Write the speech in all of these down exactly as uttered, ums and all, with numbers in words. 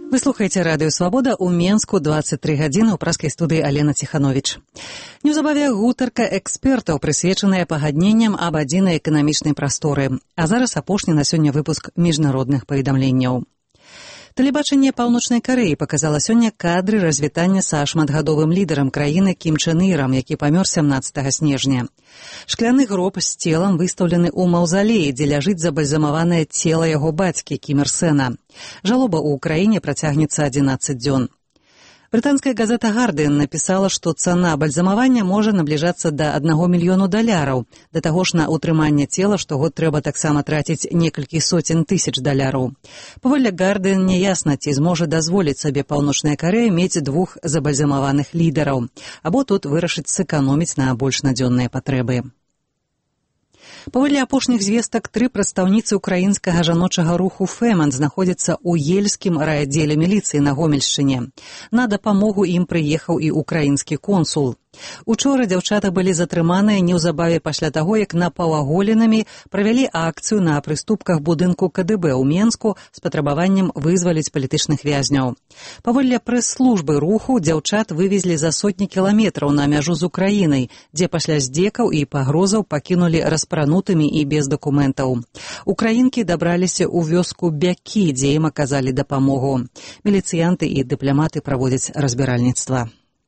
Вы слухаеце радыё «Свабода» ў Менску дваццаць тры гадзіны ў праскай студыі Алена Ціхановіч. Неўзабаве гутарка экспертаў, прысвечаная пагадненням аб адзінай эканамічнай прасторы. А зараз апошні на сёння выпуск міжнародных паведамленняў. Тэлебачанне Паўночнай Карэі паказала сёння кадры развітання са шматгадовым лідарам краіны Кім Чен Ірам, які памёр сямнаццатага снежня. Шкляны гроб з целам выстаўлены ў маўзалеі, дзе ляжыць забальзамаванае цела яго бацькі Кім Ір Сэна. Жалоба ў Украіне працягнецца адзінаццаць дзён. Брытанская газета «Гардыан» напісала, што цана бальзамавання можа набліжацца да аднаго мільёну даляраў. Да таго ж на ўтрыманне цела штогод трэба таксама траціць некалькі соцень тысяч даляраў. Паводле «Гардыан» няясна, ці зможа дазволіць сабе Паўночная Карэя мець двух забальзамаваных лідараў, або тут вырашыць сэканоміць на больш надзённыя патрэбы. Паводле апошніх звестак, тры прадстаўніцы ўкраінскага жаночага руху «Фэман» знаходзяцца ў Ельскім райаддзеле міліцыі на Гомельшчыне. На дапамогу ім прыехаў і ўкраінскі консул. Учора дзяўчаты былі затрыманыя неўзабаве пасля таго, як напаўаголенымі правялі акцыю на прыступках будынку ка дэ бэ ў Менску з патрабаваннем вызваліць палітычных вязняў. Паводле прэс-службы руху дзяўчат вывезлі за сотні кіламетраў на мяжу з Украінай, дзе пасля здзекаў і пагрозаў пакінулі распранутымі і без дакументаў. Украінкі дабраліся ў вёску Бякі, дзе ім аказалі дапамогу. Міліцыянты і дыпламаты праводзяць разбіральніцтва.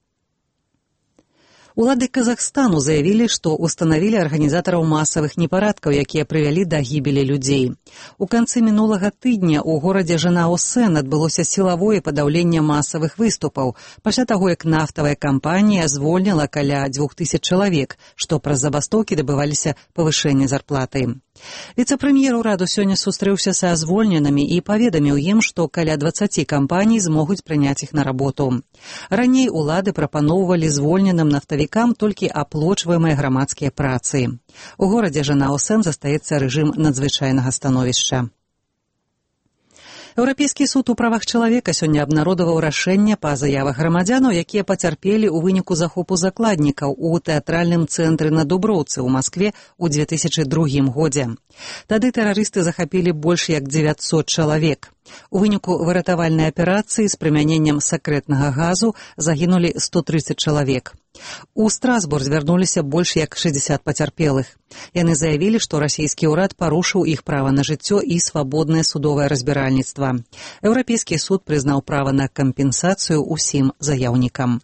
Улады Казахстану заявілі, што устанавілі арганізатараў масавых непарадкаў, якія прывялі да гібелі людзей. У канцы мінулага тыдня ў горадзе Жанао-Сэн адбылося сілавое падаўленне масавых выступаў, пасля таго, як нафтавая кампанія звольніла каля дзвюх тысяч чалавек, што праз забастоўкі дабываліся павышэння зарплаты. Віцэ-прэм'ер ураду сёння сустрэўся са звольненымі і паведаміў ім, што каля дваццаці кампаній змогуць прыняць іх на работу. Раней улады прапаноўвалі звольненым нафтавікам толькі аплочваемыя грамадскія працы. У горадзе Жанао-Сэн застаецца рэжым надзвычайнага становішча. Еўрапейскі суд у правах чалавека сёння абнародаваў рашэнне па заявах грамадзянаў, якія пацярпелі ў выніку захопу закладнікаў у тэатральным цэнтры на Дуброўцы ў Маскве ў дзве тысячы другім годзе. Тады тэрарысты захапілі больш як дзевяцьсот чалавек. У выніку выратавальнай аперацыі з прымяненнем сакрэтнага газу загінулі сто трыццаць чалавек. У Страсбург звярнуліся больш як шэсцьдзесят пацярпелых. Яны заявілі, што расійскі ўрад парушыў іх права на жыццё і свабоднае судовае разбіральніцтва. Еўрапейскі суд прызнаў права на кампенсацыю ўсім заяўнікам.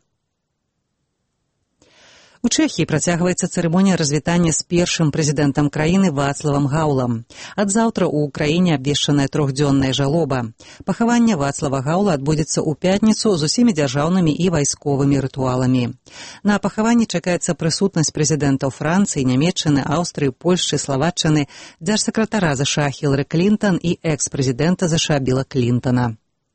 У Чэхіі працягваецца цырымонія развітання з першым прэзідэнтам краіны Вацлавам Гаўлам. Ад заўтра ў краіне абвешчаная трохдзённая жалоба. Пахаванне Вацлава Гаўла адбудзецца ў пятніцу з усімі дзяржаўнымі і вайсковымі рытуаламі. На пахаванні чакаецца прысутнасць прэзідэнтаў Францыі, Нямецчыны, Аўстрыі, Польшчы, Славаччыны, дзяржсакратара ЗША Хілары Клінтан і экс-прэзідэнта ЗША Біла Клінтана.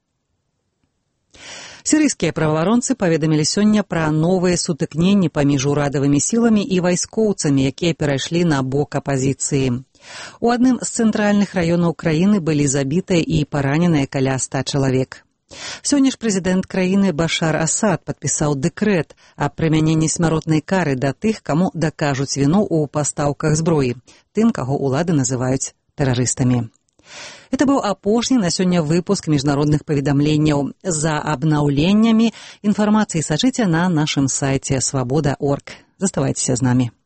Сірыйскія праваабаронцы паведамілі сёння пра новыя сутыкненні паміж урадавымі сіламі і вайскоўцамі, якія перайшлі на бок апазіцыі. У адным з цэнтральных раёнаў краіны былі забітыя і параненыя каля ста чалавек. Сёння ж прэзідэнт краіны Башар Асад падпісаў дэкрэт аб прымяненні смяротнай кары да тых, каму дакажуць віну ў пастаўках зброі, тым, каго ўлады называюць тэрарыстамі. Это быў апошні на сёння выпуск міжнародных паведамленняў. За абнаўленнямі інфармацыі сачыце на нашым сайце свабода точка орг. Заставайцеся з намі.